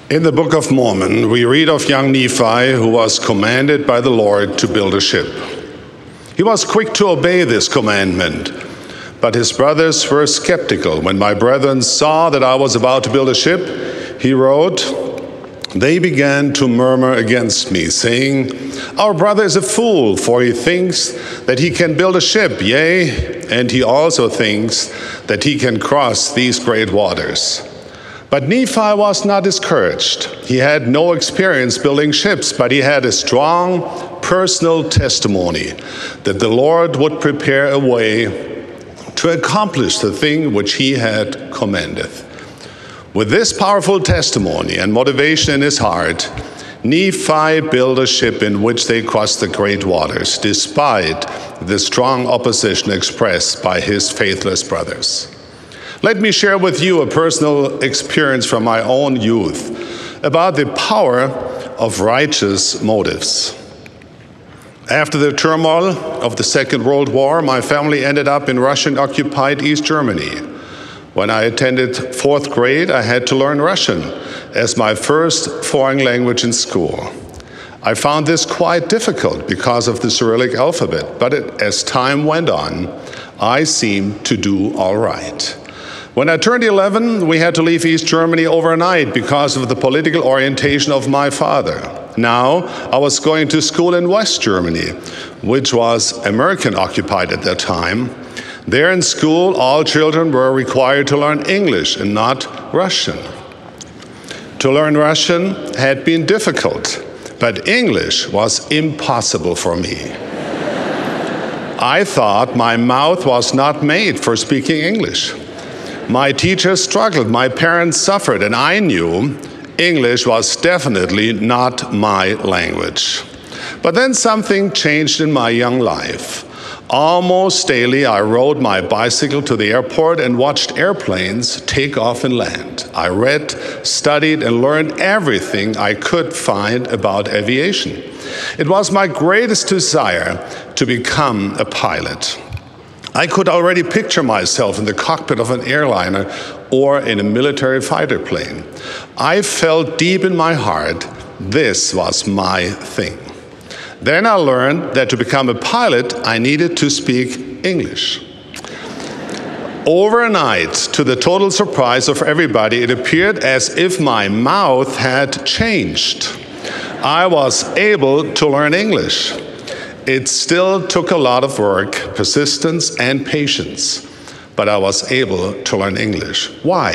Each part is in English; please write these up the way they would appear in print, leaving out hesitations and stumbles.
In the Book of Mormon, we read of young Nephi who was commanded by the Lord to build a ship. He was quick to obey this commandment, but his brothers were skeptical. When my brethren saw that I was about to build a ship, he wrote, they began to murmur against me, saying, our brother is a fool, for he thinks that he can build a ship, yea, and he also thinks that he can cross these great waters. But Nephi was not discouraged. He had no experience building ships, but he had a strong personal testimony that the Lord would prepare a way to accomplish the thing which he had commanded. With this powerful testimony and motivation in his heart, Nephi built a ship in which they crossed the great waters, despite the strong opposition expressed by his faithless brothers. Let me share with you a personal experience from my own youth about the power of righteous motives. After the turmoil of the Second World War, my family ended up in Russian-occupied East Germany. When I attended 4th grade, I had to learn Russian as my first foreign language in school. I found this quite difficult because of the Cyrillic alphabet, but as time went on, I seemed to do all right. When I turned 11, we had to leave East Germany overnight because of the political orientation of my father. Now, I was going to school in West Germany, which was American-occupied at that time. There in school, all children were required to learn English and not Russian. To learn Russian had been difficult, but English was impossible for me. I thought my mouth was not made for speaking English. My teachers struggled, my parents suffered, and I knew English was definitely not my language. But then something changed in my young life. Almost daily, I rode my bicycle to the airport and watched airplanes take off and land. I read, studied, and learned everything I could find about aviation. It was my greatest desire to become a pilot. I could already picture myself in the cockpit of an airliner or in a military fighter plane. I felt deep in my heart this was my thing. Then I learned that to become a pilot, I needed to speak English. Overnight, to the total surprise of everybody, it appeared as if my mouth had changed. I was able to learn English. It still took a lot of work, persistence, and patience, but I was able to learn English. Why?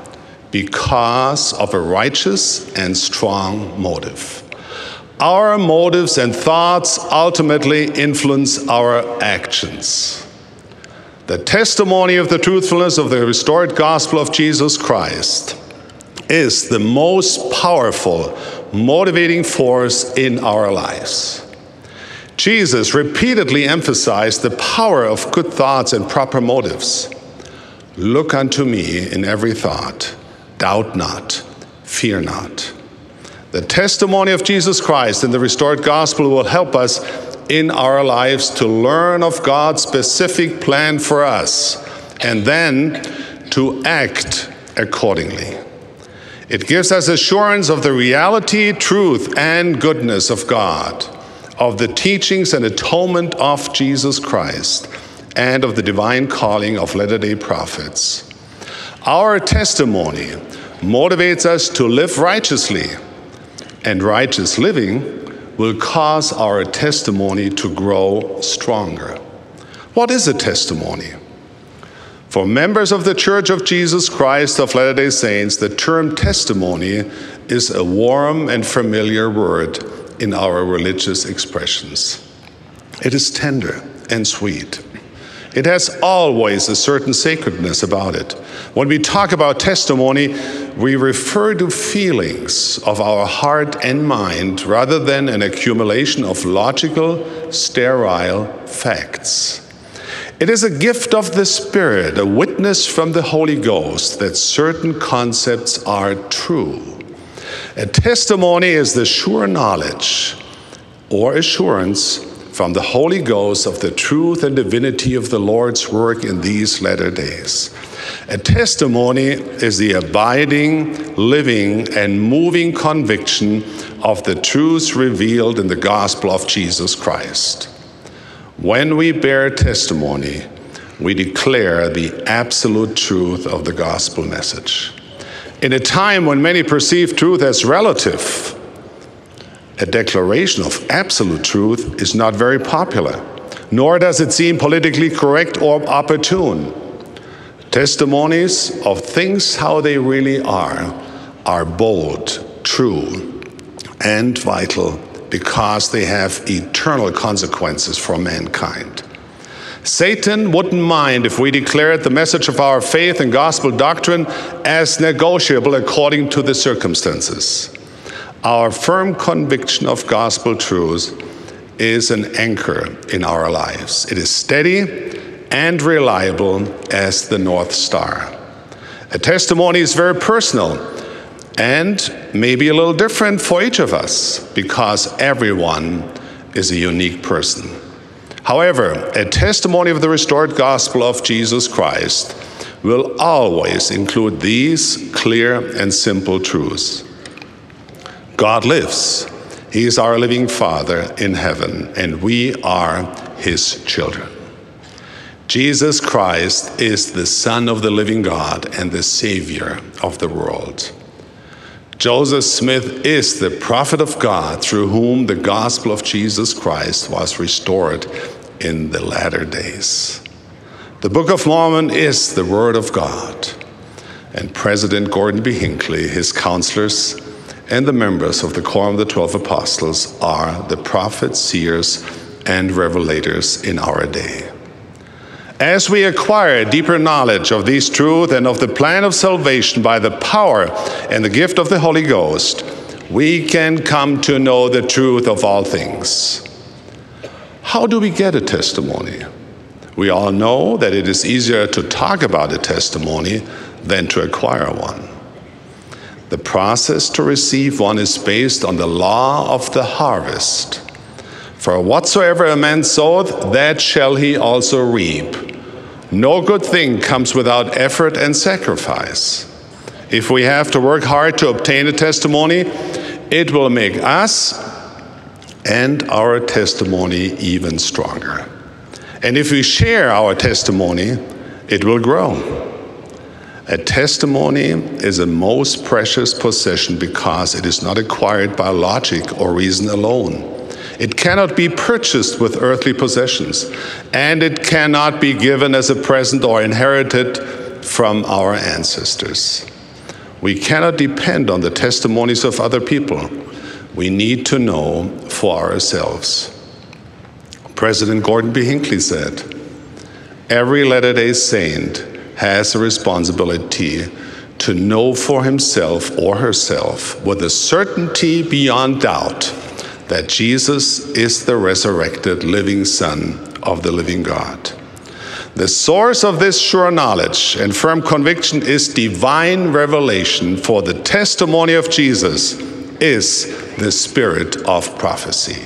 Because of a righteous and strong motive. Our motives and thoughts ultimately influence our actions. The testimony of the truthfulness of the restored gospel of Jesus Christ is the most powerful motivating force in our lives. Jesus repeatedly emphasized the power of good thoughts and proper motives. Look unto me in every thought, doubt not, fear not. The testimony of Jesus Christ and the restored gospel will help us in our lives to learn of God's specific plan for us and then to act accordingly. It gives us assurance of the reality, truth, and goodness of God, of the teachings and atonement of Jesus Christ, and of the divine calling of Latter-day Prophets. Our testimony motivates us to live righteously, and righteous living will cause our testimony to grow stronger. What is a testimony? For members of the Church of Jesus Christ of Latter-day Saints, the term testimony is a warm and familiar word in our religious expressions. It is tender and sweet. It has always a certain sacredness about it. When we talk about testimony, we refer to feelings of our heart and mind rather than an accumulation of logical, sterile facts. It is a gift of the Spirit, a witness from the Holy Ghost that certain concepts are true. A testimony is the sure knowledge or assurance from the Holy Ghost of the truth and divinity of the Lord's work in these latter days. A testimony is the abiding, living, and moving conviction of the truths revealed in the gospel of Jesus Christ. When we bear testimony, we declare the absolute truth of the gospel message. In a time when many perceive truth as relative, a declaration of absolute truth is not very popular, nor does it seem politically correct or opportune. Testimonies of things how they really are bold, true, and vital because they have eternal consequences for mankind. Satan wouldn't mind if we declared the message of our faith and gospel doctrine as negotiable according to the circumstances. Our firm conviction of gospel truth is an anchor in our lives. It is steady and reliable as the North Star. A testimony is very personal and maybe a little different for each of us because everyone is a unique person. However, a testimony of the restored gospel of Jesus Christ will always include these clear and simple truths. God lives. He is our living Father in heaven, and we are his children. Jesus Christ is the Son of the living God and the Savior of the world. Joseph Smith is the prophet of God through whom the gospel of Jesus Christ was restored in the latter days. The Book of Mormon is the Word of God, and President Gordon B. Hinckley, his counselors, and the members of the Quorum of the 12 Apostles are the prophets, seers, and revelators in our day. As we acquire deeper knowledge of these truths and of the plan of salvation by the power and the gift of the Holy Ghost, we can come to know the truth of all things. How do we get a testimony? We all know that it is easier to talk about a testimony than to acquire one. The process to receive one is based on the law of the harvest. For whatsoever a man soweth, that shall he also reap. No good thing comes without effort and sacrifice. If we have to work hard to obtain a testimony, it will make us and our testimony even stronger. And if we share our testimony, it will grow. A testimony is a most precious possession because it is not acquired by logic or reason alone. It cannot be purchased with earthly possessions, and it cannot be given as a present or inherited from our ancestors. We cannot depend on the testimonies of other people. We need to know for ourselves. President Gordon B. Hinckley said, "Every Latter-day Saint has a responsibility to know for himself or herself with a certainty beyond doubt that Jesus is the resurrected living Son of the living God. The source of this sure knowledge and firm conviction is divine revelation, for the testimony of Jesus is the spirit of prophecy."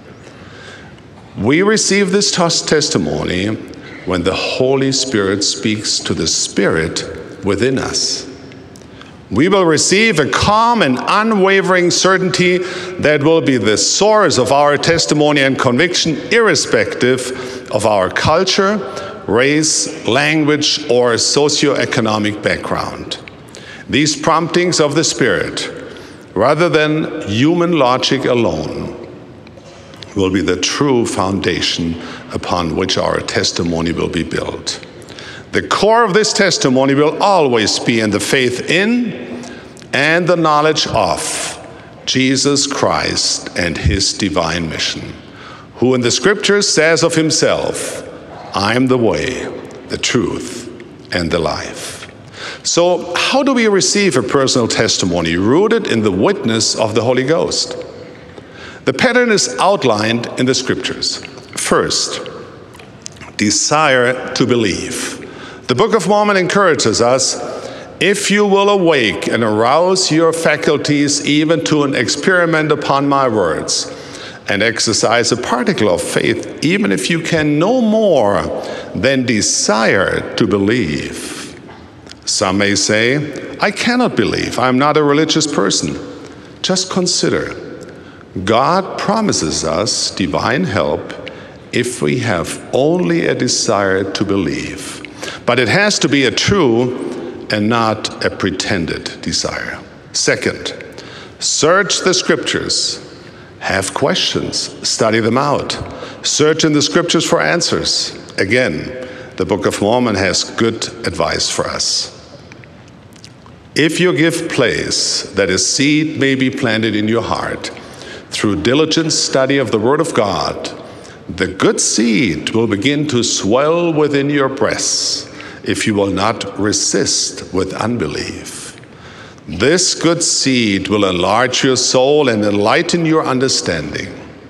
We receive this testimony when the Holy Spirit speaks to the Spirit within us. We will receive a calm and unwavering certainty that will be the source of our testimony and conviction, irrespective of our culture, race, language, or socioeconomic background. These promptings of the Spirit, rather than human logic alone, will be the true foundation upon which our testimony will be built. The core of this testimony will always be in the faith in and the knowledge of Jesus Christ and his divine mission, who in the scriptures says of himself, "I am the way, the truth, and the life." So how do we receive a personal testimony rooted in the witness of the Holy Ghost? The pattern is outlined in the scriptures. First, desire to believe. The Book of Mormon encourages us, "If you will awake and arouse your faculties even to an experiment upon my words, and exercise a particle of faith, even if you can no more than desire to believe, Some may say, I cannot believe. I'm not a religious person. Just consider. God promises us divine help if we have only a desire to believe. But it has to be a true and not a pretended desire. Second, search the scriptures. Have questions, study them out. Search in the scriptures for answers. Again, the Book of Mormon has good advice for us. If you give place that a seed may be planted in your heart through diligent study of the Word of God, the good seed will begin to swell within your breasts if you will not resist with unbelief. This good seed will enlarge your soul and enlighten your understanding.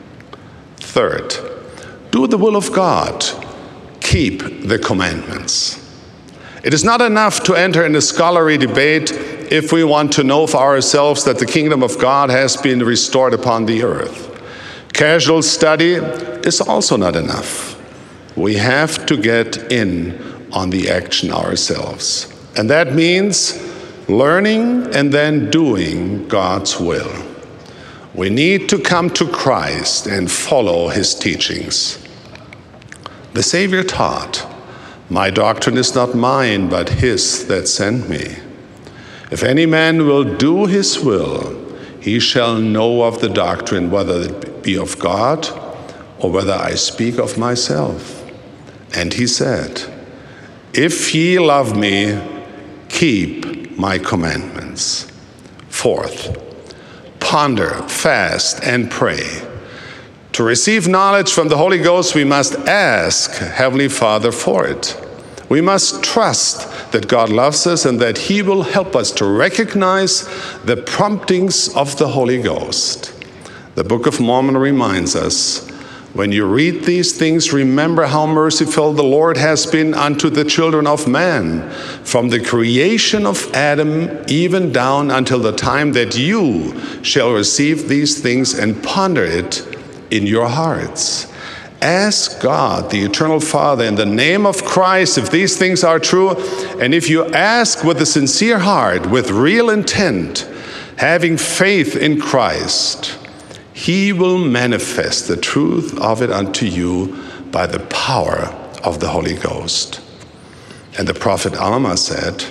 Third, do the will of God. Keep the commandments. It is not enough to enter in a scholarly debate if we want to know for ourselves that the kingdom of God has been restored upon the earth. Casual study is also not enough. We have to get in on the action ourselves. And that means learning and then doing God's will. We need to come to Christ and follow his teachings. The Savior taught, "My doctrine is not mine, but his that sent me. If any man will do his will, he shall know of the doctrine, whether it be of God or whether I speak of myself." And he said, "If ye love me, keep my commandments." Fourth, ponder, fast, and pray. To receive knowledge from the Holy Ghost, we must ask Heavenly Father for it. We must trust that God loves us and that he will help us to recognize the promptings of the Holy Ghost. The Book of Mormon reminds us, when you read these things, remember how merciful the Lord has been unto the children of man, from the creation of Adam even down until the time that you shall receive these things and ponder it in your hearts. Ask God, the eternal Father, in the name of Christ, if these things are true, and if you ask with a sincere heart, with real intent, having faith in Christ, he will manifest the truth of it unto you by the power of the Holy Ghost. And the prophet Alma said,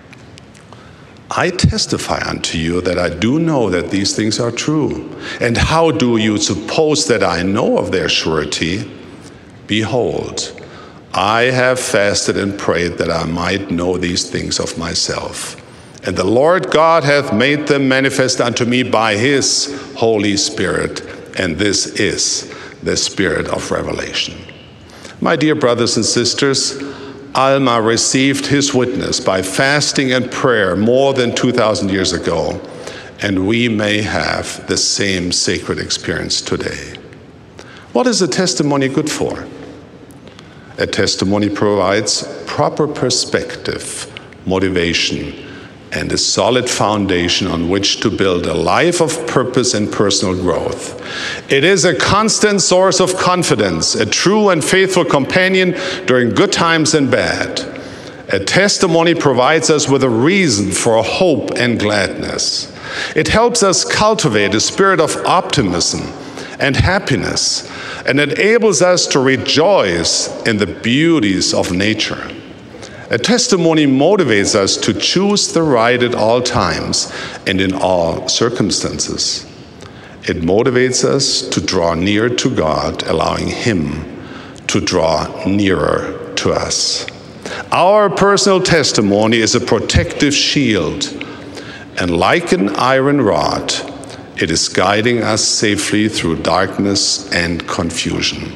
"I testify unto you that I do know that these things are true. And how do you suppose that I know of their surety? Behold, I have fasted and prayed that I might know these things of myself. And the Lord God hath made them manifest unto me by his Holy Spirit. And this is the spirit of revelation." My dear brothers and sisters, Alma received his witness by fasting and prayer more than 2,000 years ago, and we may have the same sacred experience today. What is a testimony good for? A testimony provides proper perspective, motivation, and a solid foundation on which to build a life of purpose and personal growth. It is a constant source of confidence, a true and faithful companion during good times and bad. A testimony provides us with a reason for hope and gladness. It helps us cultivate a spirit of optimism and happiness, and enables us to rejoice in the beauties of nature. A testimony motivates us to choose the right at all times and in all circumstances. It motivates us to draw near to God, allowing him to draw nearer to us. Our personal testimony is a protective shield, and like an iron rod, it is guiding us safely through darkness and confusion.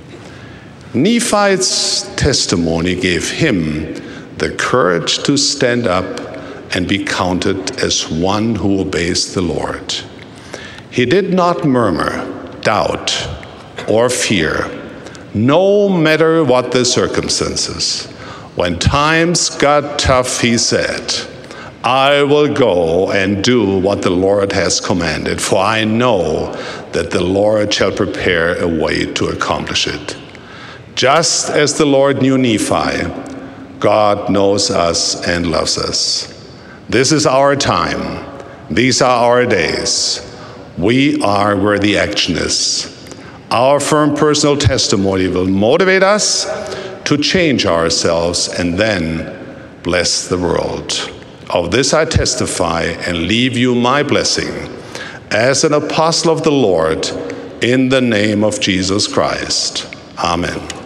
Nephi's testimony gave him the courage to stand up and be counted as one who obeys the Lord. He did not murmur, doubt, or fear, no matter what the circumstances. When times got tough, he said, "I will go and do what the Lord has commanded, for I know that the Lord shall prepare a way to accomplish it." Just as the Lord knew Nephi, God knows us and loves us. This is our time. These are our days. We are where the action is. Our firm personal testimony will motivate us to change ourselves and then bless the world. Of this I testify and leave you my blessing as an apostle of the Lord in the name of Jesus Christ. Amen.